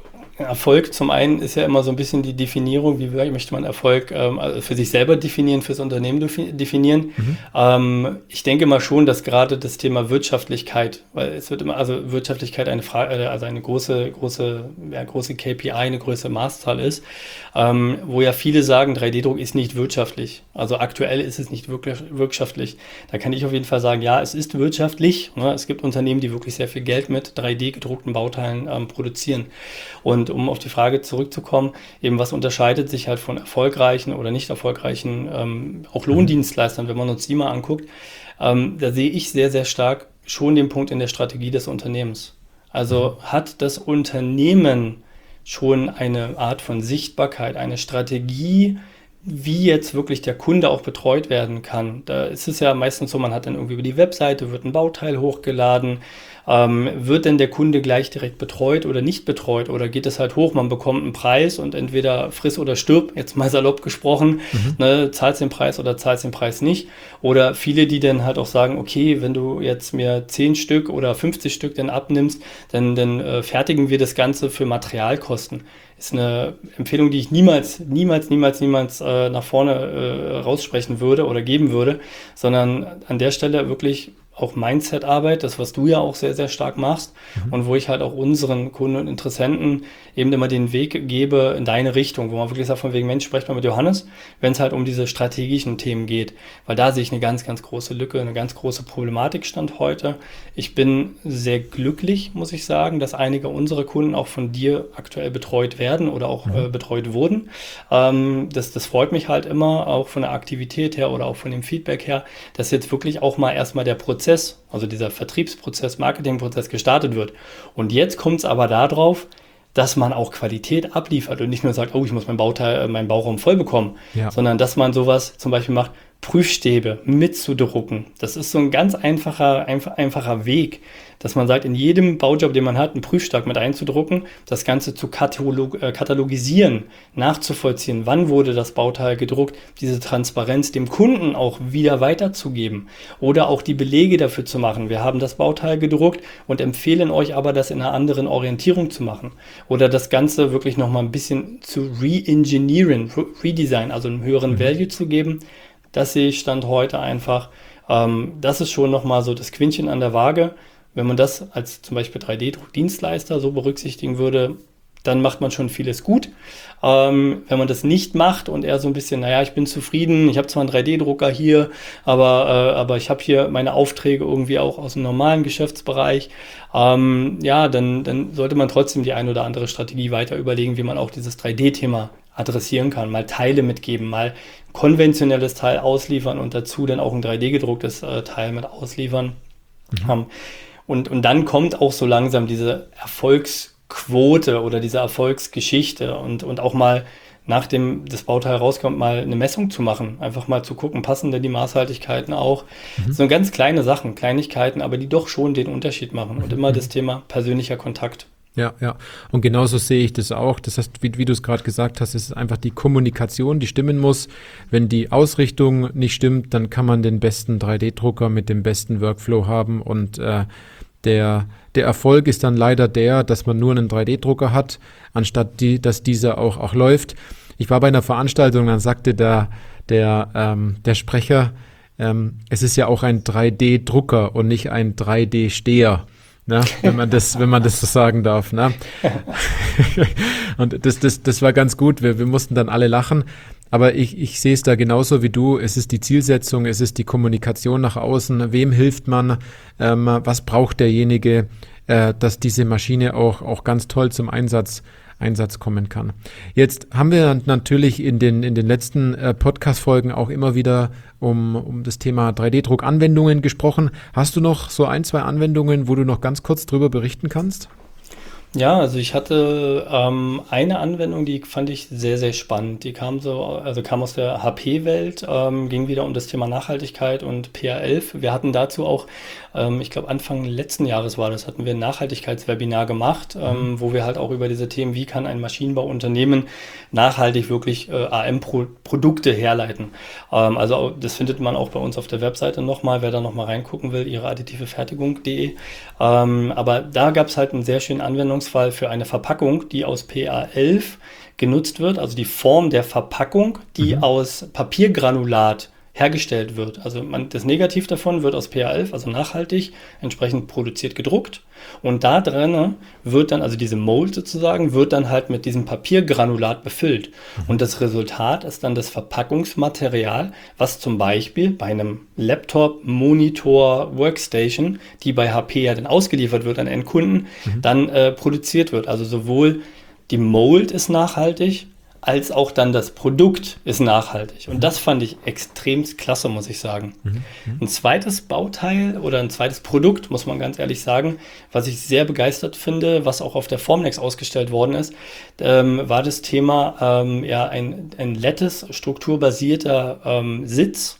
Erfolg zum einen ist ja immer so ein bisschen die Definierung, wie möchte man Erfolg ähm, also für sich selber definieren, fürs Unternehmen definieren. Mhm. Ähm, ich denke mal schon, dass gerade das Thema Wirtschaftlichkeit, weil es wird immer, also Wirtschaftlichkeit eine Frage, also eine große, große, ja, große K P I, eine große Maßzahl ist, ähm, wo ja viele sagen, drei D Druck ist nicht wirtschaftlich. Also aktuell ist es nicht wirklich wirtschaftlich. Da kann ich auf jeden Fall sagen, ja, es ist wirtschaftlich. Ne? Es gibt Unternehmen, die wirklich sehr viel Geld mit drei D gedruckten Bauteilen ähm, produzieren. Und um auf die Frage zurückzukommen, eben was unterscheidet sich halt von erfolgreichen oder nicht erfolgreichen, ähm, auch Lohndienstleistern, wenn man uns die mal anguckt, ähm, da sehe ich sehr, sehr stark schon den Punkt in der Strategie des Unternehmens. Also hat das Unternehmen schon eine Art von Sichtbarkeit, eine Strategie, wie jetzt wirklich der Kunde auch betreut werden kann. Da ist es ja meistens so, man hat dann irgendwie über die Webseite, wird ein Bauteil hochgeladen, Ähm, wird denn der Kunde gleich direkt betreut oder nicht betreut oder geht es halt hoch, man bekommt einen Preis und entweder friss oder stirb, jetzt mal salopp gesprochen, Mhm. ne, zahlst den Preis oder zahlst den Preis nicht. Oder viele, die dann halt auch sagen, okay, wenn du jetzt mir zehn Stück oder fünfzig Stück dann abnimmst, dann, dann äh, fertigen wir das Ganze für Materialkosten. Ist eine Empfehlung, die ich niemals, niemals, niemals, niemals äh, nach vorne äh, raussprechen würde oder geben würde, sondern an der Stelle wirklich auch Mindset-Arbeit, das, was du ja auch sehr, sehr stark machst Mhm. und wo ich halt auch unseren Kunden und Interessenten eben immer den Weg gebe in deine Richtung, wo man wirklich sagt, von wegen, Mensch, sprecht mal mit Johannes, wenn es halt um diese strategischen Themen geht, weil da sehe ich eine ganz, ganz große Lücke, eine ganz große Problematik stand heute. Ich bin sehr glücklich, muss ich sagen, dass einige unserer Kunden auch von dir aktuell betreut werden oder auch äh, Mhm. betreut wurden. Ähm, das, das freut mich halt immer, auch von der Aktivität her oder auch von dem Feedback her, dass jetzt wirklich auch mal erstmal der Prozess, also dieser Vertriebsprozess, Marketingprozess gestartet wird. Und jetzt kommt es aber darauf, dass man auch Qualität abliefert und nicht nur sagt, oh, ich muss meinen Bauteil, äh, meinen Bauraum voll bekommen, Ja. sondern dass man sowas zum Beispiel macht, Prüfstäbe mitzudrucken. Das ist so ein ganz einfacher, einfach, einfacher Weg, dass man sagt, in jedem Baujob, den man hat, einen Prüfstab mit einzudrucken, das Ganze zu katalog, äh, katalogisieren, nachzuvollziehen, wann wurde das Bauteil gedruckt, diese Transparenz dem Kunden auch wieder weiterzugeben oder auch die Belege dafür zu machen. Wir haben das Bauteil gedruckt und empfehlen euch aber, das in einer anderen Orientierung zu machen oder das Ganze wirklich nochmal ein bisschen zu re-engineeren, redesign, also einen höheren Mhm. Value zu geben. Das sehe ich Stand heute einfach. Ähm, das ist schon nochmal so das Quäntchen an der Waage. Wenn man das als zum Beispiel drei D-Druckdienstleister so berücksichtigen würde, dann macht man schon vieles gut. Ähm, wenn man das nicht macht und eher so ein bisschen, naja, ich bin zufrieden, ich habe zwar einen drei D-Drucker hier, aber, äh, aber ich habe hier meine Aufträge irgendwie auch aus dem normalen Geschäftsbereich, ähm, ja, dann, dann sollte man trotzdem die ein oder andere Strategie weiter überlegen, wie man auch dieses drei D-Thema adressieren kann, mal Teile mitgeben, mal konventionelles Teil ausliefern und dazu dann auch ein drei D-gedrucktes äh, Teil mit ausliefern. Mhm. Ähm, und, und dann kommt auch so langsam diese Erfolgsquote oder diese Erfolgsgeschichte und, und auch mal nachdem das Bauteil rauskommt, mal eine Messung zu machen. Einfach mal zu gucken, passen denn die Maßhaltigkeiten auch. Mhm. So ganz kleine Sachen, Kleinigkeiten, aber die doch schon den Unterschied machen. Und immer das Mhm. Thema persönlicher Kontakt. Ja, ja. Und genauso sehe ich das auch. Das heißt, wie, wie du es gerade gesagt hast, ist es einfach die Kommunikation, die stimmen muss. Wenn die Ausrichtung nicht stimmt, dann kann man den besten drei D-Drucker mit dem besten Workflow haben. Und äh, der, der Erfolg ist dann leider der, dass man nur einen drei D-Drucker hat, anstatt die, dass dieser auch, auch läuft. Ich war bei einer Veranstaltung, dann sagte der, der, ähm, der Sprecher, ähm, es ist ja auch ein drei D-Drucker und nicht ein drei D-Steher. Ne, wenn man das, wenn man das so sagen darf. Ne? Und das, das, das war ganz gut. Wir, wir mussten dann alle lachen. Aber ich, ich sehe es da genauso wie du. Es ist die Zielsetzung, es ist die Kommunikation nach außen. Wem hilft man? Ähm, was braucht derjenige, äh, dass diese Maschine auch, auch ganz toll zum Einsatz Einsatz kommen kann. Jetzt haben wir natürlich in den, in den letzten äh, Podcast-Folgen auch immer wieder um, um das Thema drei D-Druck-Anwendungen gesprochen. Hast du noch so ein, zwei Anwendungen, wo du noch ganz kurz drüber berichten kannst? Ja, also ich hatte ähm, eine Anwendung, die fand ich sehr, sehr spannend. Die kam so, also kam aus der H P-Welt, ähm, ging wieder um das Thema Nachhaltigkeit und P A elf. Wir hatten dazu auch, ähm, ich glaube Anfang letzten Jahres war das, hatten wir ein Nachhaltigkeitswebinar gemacht, ähm, wo wir halt auch über diese Themen, wie kann ein Maschinenbauunternehmen nachhaltig wirklich äh, A M-Produkte herleiten. Ähm, also das findet man auch bei uns auf der Webseite nochmal, wer da nochmal reingucken will, ihre additive Fertigung punkt de. Ähm, aber da gab es halt einen sehr schönen Anwendungsfall für eine Verpackung, die aus P A elf genutzt wird, also die Form der Verpackung, die Mhm. aus Papiergranulat hergestellt wird. Also man, das Negativ davon wird aus P A elf, also nachhaltig, entsprechend produziert gedruckt. Und da drin wird dann, also diese Mold sozusagen, wird dann halt mit diesem Papiergranulat befüllt. Und das Resultat ist dann das Verpackungsmaterial, was zum Beispiel bei einem Laptop, Monitor, Workstation, die bei H P ja dann ausgeliefert wird an Endkunden, Mhm. dann äh, produziert wird. Also sowohl die Mold ist nachhaltig, als auch dann das Produkt ist nachhaltig. Und das fand ich extrem klasse, muss ich sagen. Mhm. Ein zweites Bauteil oder ein zweites Produkt, muss man ganz ehrlich sagen, was ich sehr begeistert finde, was auch auf der Formnext ausgestellt worden ist, ähm, war das Thema ähm, ja, ein, ein Lattice-strukturbasierter ähm, Sitz,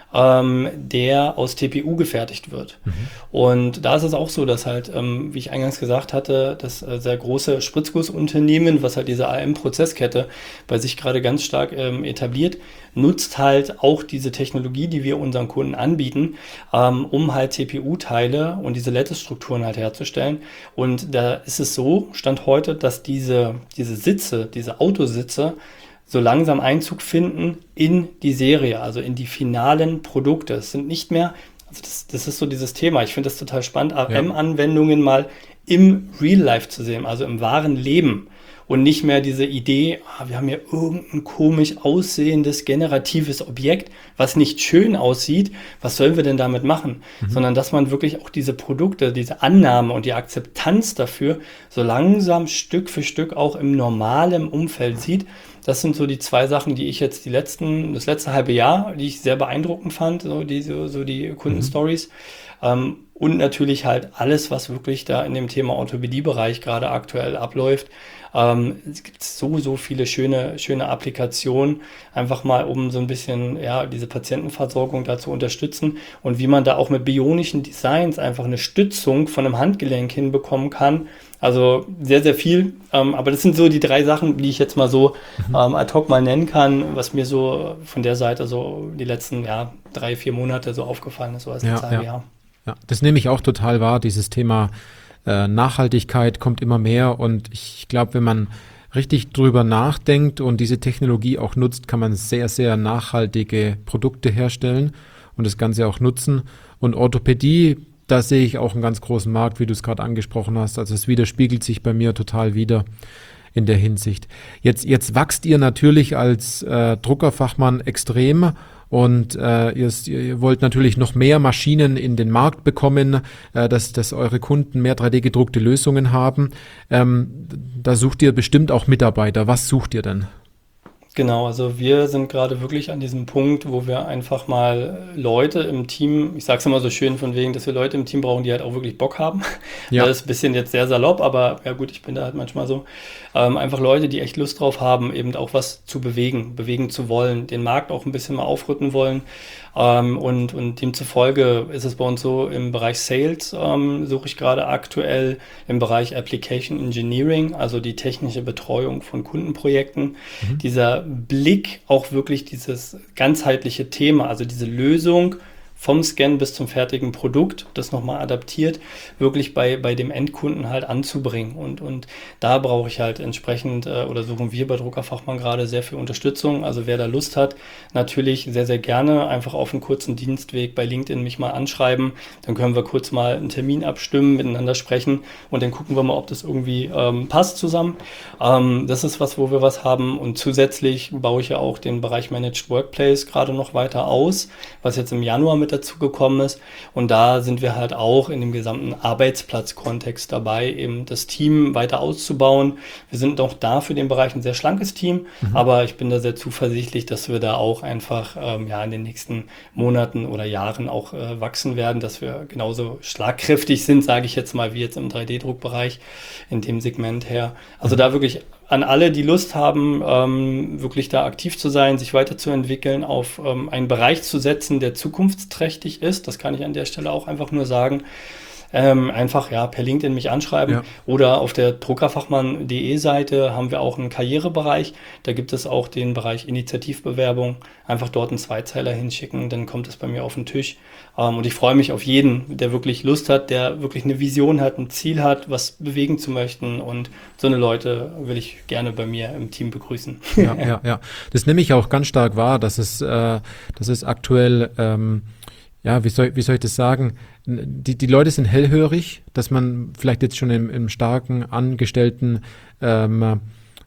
ähm, der aus T P U gefertigt wird. Mhm. Und da ist es auch so, dass halt, ähm, wie ich eingangs gesagt hatte, das äh, sehr große Spritzgussunternehmen, was halt diese A M-Prozesskette bei sich gerade ganz stark ähm, etabliert, nutzt halt auch diese Technologie, die wir unseren Kunden anbieten, ähm, um halt C P U-Teile und diese Lattice-Strukturen halt herzustellen. Und da ist es so, Stand heute, dass diese, diese Sitze, diese Autositze, so langsam Einzug finden in die Serie, also in die finalen Produkte. Es sind nicht mehr, also das, das ist so dieses Thema, ich finde das total spannend, A M-Anwendungen mal im Real Life zu sehen, also im wahren Leben. Und nicht mehr diese Idee, ah, wir haben hier irgendein komisch aussehendes, generatives Objekt, was nicht schön aussieht, was sollen wir denn damit machen? Mhm. Sondern dass man wirklich auch diese Produkte, diese Annahme und die Akzeptanz dafür so langsam Stück für Stück auch im normalen Umfeld sieht. Das sind so die zwei Sachen, die ich jetzt die letzten, das letzte halbe Jahr, die ich sehr beeindruckend fand, so die, so, so die Kundenstories. Mhm. Ähm, und natürlich halt alles, was wirklich da in dem Thema Orthopädie-Bereich gerade aktuell abläuft. Ähm, es gibt so, so viele schöne, schöne Applikationen, einfach mal um so ein bisschen, ja, diese Patientenversorgung da zu unterstützen und wie man da auch mit bionischen Designs einfach eine Stützung von einem Handgelenk hinbekommen kann. Also sehr, sehr viel. Ähm, aber das sind so die drei Sachen, die ich jetzt mal so mhm. ähm, ad hoc mal nennen kann, was mir so von der Seite so die letzten, ja, drei, vier Monate so aufgefallen ist, so als ja, ja. Jahr. Ja, das nehme ich auch total wahr, dieses Thema äh, Nachhaltigkeit kommt immer mehr und ich glaube, wenn man richtig drüber nachdenkt und diese Technologie auch nutzt, kann man sehr, sehr nachhaltige Produkte herstellen und das Ganze auch nutzen. Und Orthopädie, da sehe ich auch einen ganz großen Markt, wie du es gerade angesprochen hast. Also es widerspiegelt sich bei mir total wieder in der Hinsicht. Jetzt, jetzt wachst ihr natürlich als äh, Druckerfachmann extrem. Und äh, ihr, ihr wollt natürlich noch mehr Maschinen in den Markt bekommen, äh, dass, dass eure Kunden mehr drei D-gedruckte Lösungen haben. Ähm, da sucht ihr bestimmt auch Mitarbeiter. Was sucht ihr denn? Genau, also wir sind gerade wirklich an diesem Punkt, wo wir einfach mal Leute im Team, ich sage es immer so schön von wegen, dass wir Leute im Team brauchen, die halt auch wirklich Bock haben. Ja. Das ist ein bisschen jetzt sehr salopp, aber ja gut, ich bin da halt manchmal so. Ähm, einfach Leute, die echt Lust drauf haben, eben auch was zu bewegen, bewegen zu wollen, den Markt auch ein bisschen mal aufrütteln wollen. Ähm, und, und demzufolge ist es bei uns so, im Bereich Sales ähm, suche ich gerade aktuell im Bereich Application Engineering, also die technische Betreuung von Kundenprojekten. Mhm. Dieser Blick, auch wirklich dieses ganzheitliche Thema, also diese Lösung vom Scan bis zum fertigen Produkt, das nochmal adaptiert, wirklich bei, bei dem Endkunden halt anzubringen. Und, und da brauche ich halt entsprechend, äh, oder suchen wir bei Druckerfachmann gerade sehr viel Unterstützung. Also wer da Lust hat, natürlich sehr, sehr gerne einfach auf einen kurzen Dienstweg bei LinkedIn mich mal anschreiben. Dann können wir kurz mal einen Termin abstimmen, miteinander sprechen und dann gucken wir mal, ob das irgendwie ähm, passt zusammen. Ähm, das ist was, wo wir was haben. Und zusätzlich baue ich ja auch den Bereich Managed Workplace gerade noch weiter aus, was jetzt im Januar mit dazu gekommen ist. Und da sind wir halt auch in dem gesamten Arbeitsplatzkontext dabei, eben das Team weiter auszubauen. Wir sind auch da für den Bereich ein sehr schlankes Team, mhm. aber ich bin da sehr zuversichtlich, dass wir da auch einfach ähm, ja, in den nächsten Monaten oder Jahren auch äh, wachsen werden, dass wir genauso schlagkräftig sind, sage ich jetzt mal, wie jetzt im drei D-Druckbereich in dem Segment her. Also mhm. da wirklich an alle, die Lust haben, ähm, wirklich da aktiv zu sein, sich weiterzuentwickeln, auf ähm, einen Bereich zu setzen, der zukunftsträchtig ist. Das kann ich an der Stelle auch einfach nur sagen. Ähm, einfach ja per LinkedIn mich anschreiben ja. oder auf der druckerfachmann punkt de Seite haben wir auch einen Karrierebereich. Da gibt es auch den Bereich Initiativbewerbung. Einfach dort einen Zweizeiler hinschicken, dann kommt es bei mir auf den Tisch. Ähm, und ich freue mich auf jeden, der wirklich Lust hat, der wirklich eine Vision hat, ein Ziel hat, was bewegen zu möchten. Und so eine Leute will ich gerne bei mir im Team begrüßen. Ja, ja, ja. Das nehme ich auch ganz stark wahr, dass es, äh, dass es aktuell ähm, ja, wie soll, wie soll ich das sagen? Die, die Leute sind hellhörig, dass man vielleicht jetzt schon im, im starken Angestellten ähm,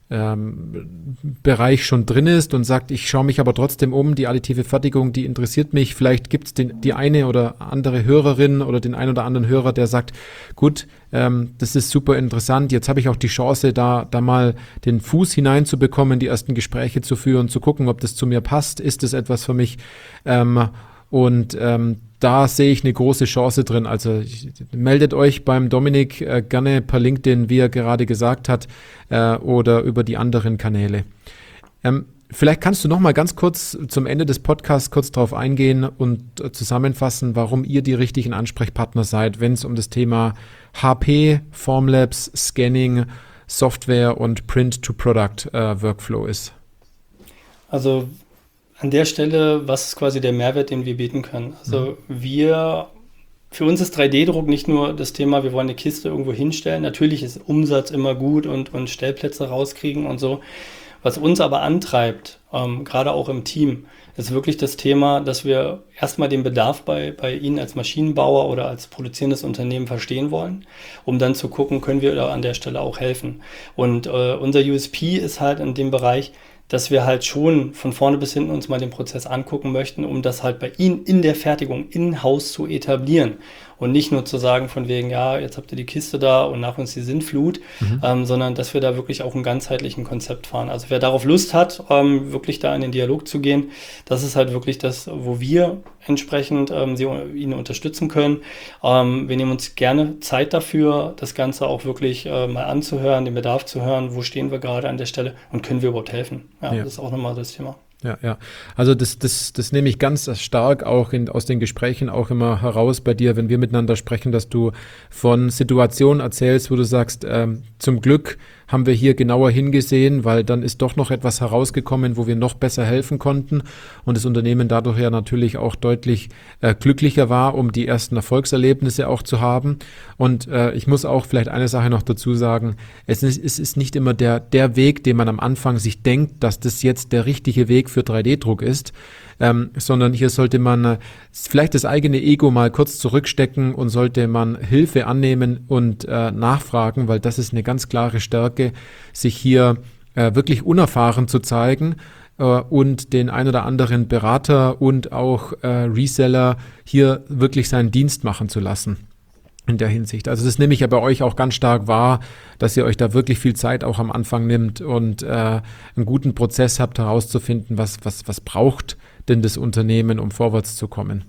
ähm, Bereich schon drin ist und sagt, ich schaue mich aber trotzdem um, die additive Fertigung, die interessiert mich. Vielleicht gibt es die eine oder andere Hörerin oder den einen oder anderen Hörer, der sagt, gut, ähm, das ist super interessant, jetzt habe ich auch die Chance, da, da mal den Fuß hineinzubekommen, die ersten Gespräche zu führen, zu gucken, ob das zu mir passt, ist das etwas für mich? Ähm, Und ähm, da sehe ich eine große Chance drin. Also ich, meldet euch beim Dominik äh, gerne per LinkedIn, wie er gerade gesagt hat, äh, oder über die anderen Kanäle. Ähm, Vielleicht kannst du noch mal ganz kurz zum Ende des Podcasts kurz darauf eingehen und äh, zusammenfassen, warum ihr die richtigen Ansprechpartner seid, wenn es um das Thema H P, Formlabs, Scanning, Software und Print-to-Product-Workflow äh, ist. Also an der Stelle, was ist quasi der Mehrwert, den wir bieten können? Also mhm. wir, für uns ist drei D-Druck nicht nur das Thema, wir wollen eine Kiste irgendwo hinstellen. Natürlich ist Umsatz immer gut und, und Stellplätze rauskriegen und so. Was uns aber antreibt, ähm, gerade auch im Team, ist wirklich das Thema, dass wir erstmal den Bedarf bei, bei Ihnen als Maschinenbauer oder als produzierendes Unternehmen verstehen wollen, um dann zu gucken, können wir da an der Stelle auch helfen. Und äh, unser U S P ist halt in dem Bereich, dass wir halt schon von vorne bis hinten uns mal den Prozess angucken möchten, um das halt bei Ihnen in der Fertigung in-house zu etablieren. Und nicht nur zu sagen von wegen, ja, jetzt habt ihr die Kiste da und nach uns die Sintflut, mhm. ähm, sondern dass wir da wirklich auch einen ganzheitlichen Konzept fahren. Also wer darauf Lust hat, ähm, wirklich da in den Dialog zu gehen, das ist halt wirklich das, wo wir entsprechend ähm, sie, ihn unterstützen können. Ähm, wir nehmen uns gerne Zeit dafür, das Ganze auch wirklich äh, mal anzuhören, den Bedarf zu hören, wo stehen wir gerade an der Stelle und können wir überhaupt helfen. Ja, ja. Das ist auch nochmal das Thema. Ja, ja. Also das, das, das nehme ich ganz stark auch in, aus den Gesprächen auch immer heraus bei dir, wenn wir miteinander sprechen, dass du von Situationen erzählst, wo du sagst, ähm, zum Glück haben wir hier genauer hingesehen, weil dann ist doch noch etwas herausgekommen, wo wir noch besser helfen konnten und das Unternehmen dadurch ja natürlich auch deutlich äh, glücklicher war, um die ersten Erfolgserlebnisse auch zu haben. Und äh, ich muss auch vielleicht eine Sache noch dazu sagen, es ist, es ist nicht immer der, der Weg, den man am Anfang sich denkt, dass das jetzt der richtige Weg für drei D-Druck ist, ähm, sondern hier sollte man äh, vielleicht das eigene Ego mal kurz zurückstecken und sollte man Hilfe annehmen und äh, nachfragen, weil das ist eine ganz klare Stärke, sich hier äh, wirklich unerfahren zu zeigen äh, und den ein oder anderen Berater und auch äh, Reseller hier wirklich seinen Dienst machen zu lassen. In der Hinsicht. Also das nehme ich ja bei euch auch ganz stark wahr, dass ihr euch da wirklich viel Zeit auch am Anfang nimmt und äh, einen guten Prozess habt herauszufinden, was, was, was braucht denn das Unternehmen, um vorwärts zu kommen.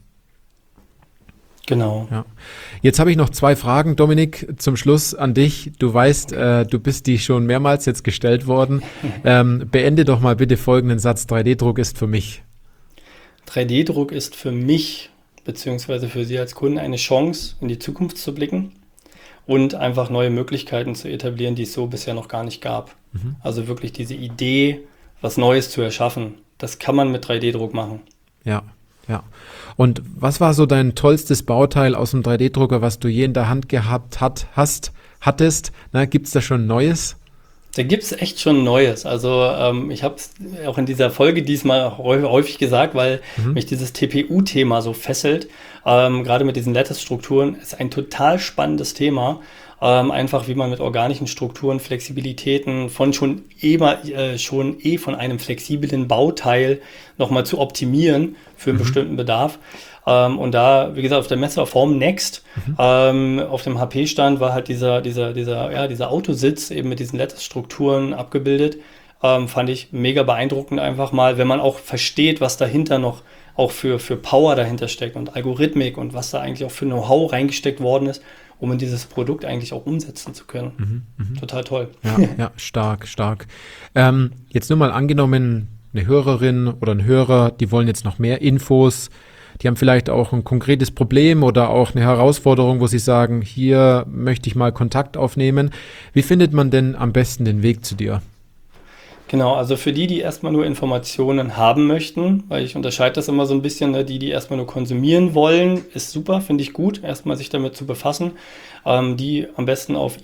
Genau. Ja. Jetzt habe ich noch zwei Fragen, Dominik, zum Schluss an dich. Du weißt, okay. äh, du bist die schon mehrmals jetzt gestellt worden. ähm, beende doch mal bitte folgenden Satz. drei D-Druck ist für mich. drei D-Druck ist für mich beziehungsweise für Sie als Kunden eine Chance, in die Zukunft zu blicken und einfach neue Möglichkeiten zu etablieren, die es so bisher noch gar nicht gab. Mhm. Also wirklich diese Idee, was Neues zu erschaffen, das kann man mit drei D-Druck machen. Ja, ja. Und was war so dein tollstes Bauteil aus dem drei D-Drucker, was du je in der Hand gehabt hat, hast, hattest? Gibt es da schon Neues? Da gibt es echt schon Neues. Also ähm, ich habe es auch in dieser Folge diesmal häufig gesagt, weil mhm. mich dieses T P U-Thema so fesselt. Ähm, gerade mit diesen Lattice-Strukturen ist ein total spannendes Thema. Ähm, einfach wie man mit organischen Strukturen, Flexibilitäten von schon eh, äh, schon eh von einem flexiblen Bauteil nochmal zu optimieren für einen mhm. bestimmten Bedarf. Ähm, und da, wie gesagt, auf der Messe Formnext, mhm. ähm, auf dem H P-Stand war halt dieser, dieser, dieser, ja, dieser Autositz eben mit diesen Lattice-Strukturen abgebildet. Ähm, fand ich mega beeindruckend einfach mal, wenn man auch versteht, was dahinter noch auch für, für Power dahinter steckt und Algorithmik und was da eigentlich auch für Know-how reingesteckt worden ist, um in dieses Produkt eigentlich auch umsetzen zu können. Mhm, mh. Total toll. Ja, ja, stark, stark. Ähm, jetzt nur mal angenommen, eine Hörerin oder ein Hörer, die wollen jetzt noch mehr Infos, die haben vielleicht auch ein konkretes Problem oder auch eine Herausforderung, wo sie sagen, hier möchte ich mal Kontakt aufnehmen. Wie findet man denn am besten den Weg zu dir? Genau, also für die, die erstmal nur Informationen haben möchten, weil ich unterscheide das immer so ein bisschen, ne, die, die erstmal nur konsumieren wollen, ist super, finde ich gut, erstmal sich damit zu befassen. Ähm, die am besten auf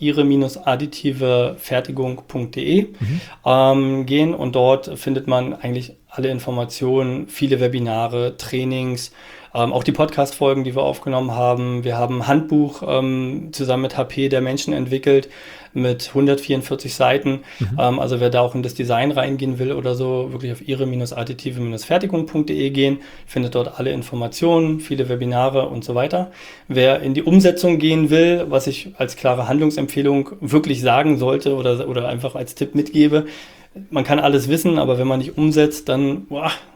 ihre-additive-fertigung punkt de mhm. ähm, gehen und dort findet man eigentlich alle Informationen, viele Webinare, Trainings, ähm, auch die Podcast-Folgen, die wir aufgenommen haben. Wir haben ein Handbuch ähm, zusammen mit H P der Menschen entwickelt mit hundertvierundvierzig Seiten. Mhm. Ähm, also wer da auch in das Design reingehen will oder so, wirklich auf ihre-additive-fertigung punkt de gehen, findet dort alle Informationen, viele Webinare und so weiter. Wer in die Umsetzung gehen will, was ich als klare Handlungsempfehlung wirklich sagen sollte oder, oder einfach als Tipp mitgebe, man kann alles wissen, aber wenn man nicht umsetzt, dann boah,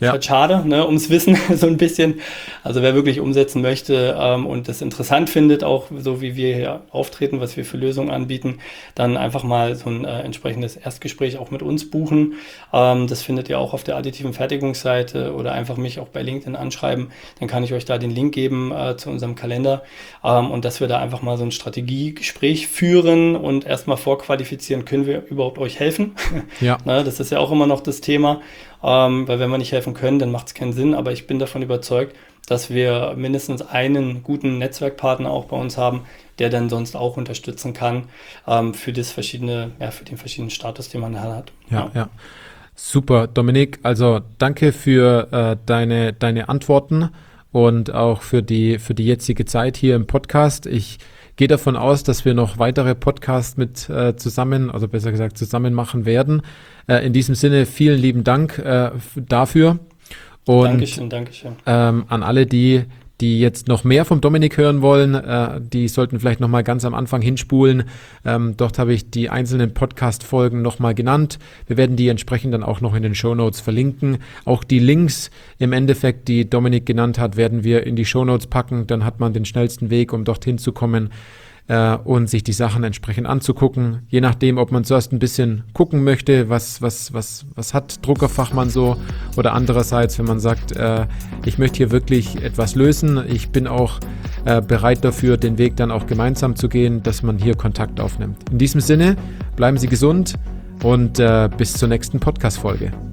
Ist Ja. halt schade, ne, ums Wissen so ein bisschen. Also wer wirklich umsetzen möchte ähm, und das interessant findet, auch so wie wir hier auftreten, was wir für Lösungen anbieten, dann einfach mal so ein äh, entsprechendes Erstgespräch auch mit uns buchen. Ähm, das findet ihr auch auf der additiven Fertigungsseite oder einfach mich auch bei LinkedIn anschreiben. Dann kann ich euch da den Link geben äh, zu unserem Kalender ähm, und dass wir da einfach mal so ein Strategiegespräch führen und erstmal vorqualifizieren, können wir überhaupt euch helfen? Ja. Ne, das ist ja auch immer noch das Thema. Ähm, weil wenn wir nicht helfen können, dann macht es keinen Sinn. Aber ich bin davon überzeugt, dass wir mindestens einen guten Netzwerkpartner auch bei uns haben, der dann sonst auch unterstützen kann ähm, für das verschiedene, ja, für den verschiedenen Status, den man hat. Ja, ja. Super, Dominik. Also danke für äh, deine, deine Antworten und auch für die, für die jetzige Zeit hier im Podcast. Ich gehe davon aus, dass wir noch weitere Podcasts mit äh, zusammen, also besser gesagt zusammen machen werden. Äh, in diesem Sinne vielen lieben Dank äh, f- dafür. Und Dankeschön, Dankeschön. ähm, an alle, die, die jetzt noch mehr vom Dominik hören wollen, äh, die sollten vielleicht nochmal ganz am Anfang hinspulen. Ähm, dort habe ich die einzelnen Podcast-Folgen nochmal genannt. Wir werden die entsprechend dann auch noch in den Shownotes verlinken. Auch die Links im Endeffekt, die Dominik genannt hat, werden wir in die Shownotes packen. Dann hat man den schnellsten Weg, um dorthin zu kommen äh, und sich die Sachen entsprechend anzugucken. Je nachdem, ob man zuerst ein bisschen gucken möchte, was, was, was, was hat Druckerfachmann so, oder andererseits, wenn man sagt, äh, ich möchte hier wirklich etwas lösen, ich bin auch äh, bereit dafür, den Weg dann auch gemeinsam zu gehen, dass man hier Kontakt aufnimmt. In diesem Sinne, bleiben Sie gesund und äh, bis zur nächsten Podcast-Folge.